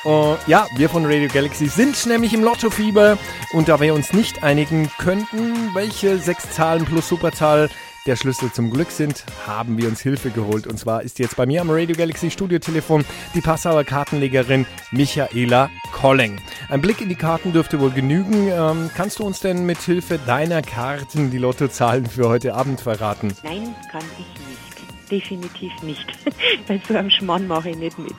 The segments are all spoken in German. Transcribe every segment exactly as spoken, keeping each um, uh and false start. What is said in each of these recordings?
Uh, ja, wir von Radio Galaxy sind nämlich im Lottofieber und da wir uns nicht einigen könnten, welche sechs Zahlen plus Superzahl der Schlüssel zum Glück sind, haben wir uns Hilfe geholt. Und zwar ist jetzt bei mir am Radio Galaxy Studiotelefon die Passauer Kartenlegerin Michaela Kolleng. Ein Blick in die Karten dürfte wohl genügen. Ähm, kannst du uns denn mit Hilfe deiner Karten die Lottozahlen für heute Abend verraten? Nein, kann ich nicht. Definitiv nicht. Weil so am Schmarrn mache ich nicht mit.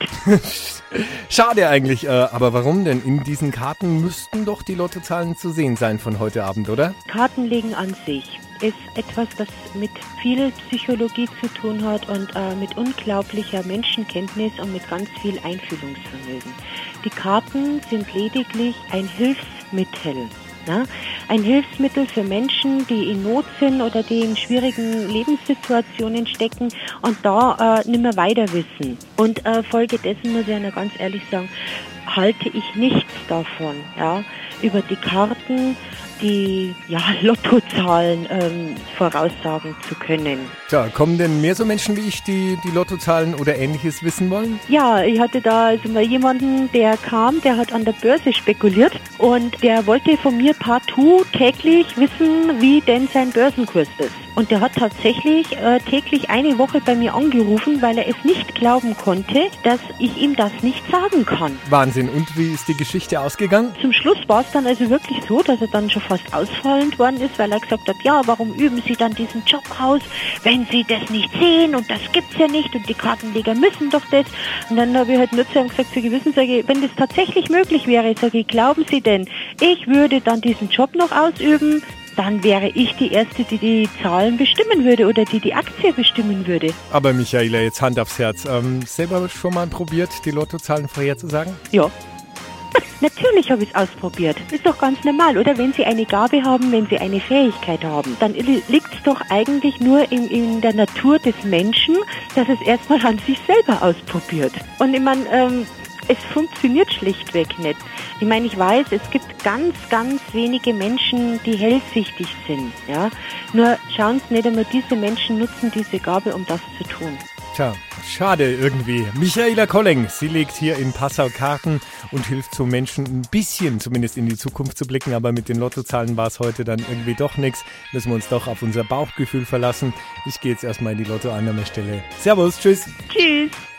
Schade eigentlich, äh, aber warum denn? In diesen Karten müssten doch die Lottozahlen zu sehen sein von heute Abend, oder? Kartenlegen an sich ist etwas, das mit viel Psychologie zu tun hat und äh, mit unglaublicher Menschenkenntnis und mit ganz viel Einfühlungsvermögen. Die Karten sind lediglich ein Hilfsmittel. Ja, ein Hilfsmittel für Menschen, die in Not sind oder die in schwierigen Lebenssituationen stecken und da äh, nicht mehr weiter wissen. Und äh, folgedessen muss ich Ihnen ganz ehrlich sagen, halte ich nichts davon, ja, über die Karten die ja, Lottozahlen ähm, voraussagen zu können. Tja, kommen denn mehr so Menschen wie ich, die die Lottozahlen oder Ähnliches wissen wollen? Ja, ich hatte da also mal jemanden, der kam, der hat an der Börse spekuliert und der wollte von mir partout täglich wissen, wie denn sein Börsenkurs ist. Und der hat tatsächlich äh, täglich eine Woche bei mir angerufen, weil er es nicht glauben konnte, dass ich ihm das nicht sagen kann. Wahnsinn. Und wie ist die Geschichte ausgegangen? Zum Schluss war es dann also wirklich so, dass er dann schon fast ausfallend worden ist, weil er gesagt hat, ja, warum üben Sie dann diesen Job aus, wenn Sie das nicht sehen und das gibt's ja nicht und die Kartenleger müssen doch das. Und dann habe ich halt nur zu ihm gesagt, Sie wissen, sage ich, wenn das tatsächlich möglich wäre, sage ich, glauben Sie denn, ich würde dann diesen Job noch ausüben? Dann wäre ich die Erste, die die Zahlen bestimmen würde oder die die Aktie bestimmen würde. Aber Michaela, jetzt Hand aufs Herz. Ähm, selber schon mal probiert, die Lottozahlen vorherzusagen? Ja. Natürlich habe ich es ausprobiert. Ist doch ganz normal, oder? Wenn Sie eine Gabe haben, wenn Sie eine Fähigkeit haben, dann liegt es doch eigentlich nur in, in der Natur des Menschen, dass es erstmal an sich selber ausprobiert. Und ich meine, ähm, es funktioniert schlichtweg nicht. Ich meine, ich weiß, es gibt ganz, ganz wenige Menschen, die hellsichtig sind. Ja? Nur schauen Sie nicht einmal, diese Menschen nutzen diese Gabe, um das zu tun. Tja, schade irgendwie. Michaela Kolleng, sie legt hier in Passau Karten und hilft so Menschen ein bisschen zumindest in die Zukunft zu blicken, aber mit den Lottozahlen war es heute dann irgendwie doch nichts. Müssen wir uns doch auf unser Bauchgefühl verlassen. Ich gehe jetzt erstmal in die Lottoannahmestelle. Servus, tschüss. Tschüss.